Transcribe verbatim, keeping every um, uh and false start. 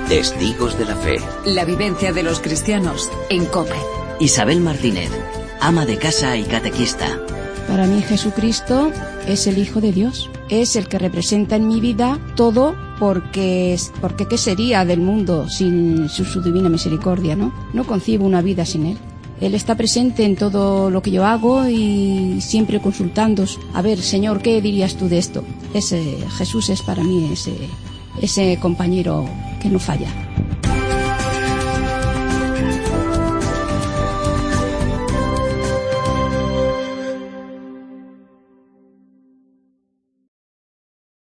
Testigos de la Fe. La vivencia de los cristianos en COPE. Isabel Martínez, ama de casa y catequista. Para mí Jesucristo es el Hijo de Dios. Es el que representa en mi vida todo, porque, porque ¿qué sería del mundo sin su, su divina misericordia, no? No concibo una vida sin Él. Él está presente en todo lo que yo hago y siempre consultando. A ver, Señor, ¿qué dirías tú de esto? Ese Jesús es para mí ese, ese compañero que no falla.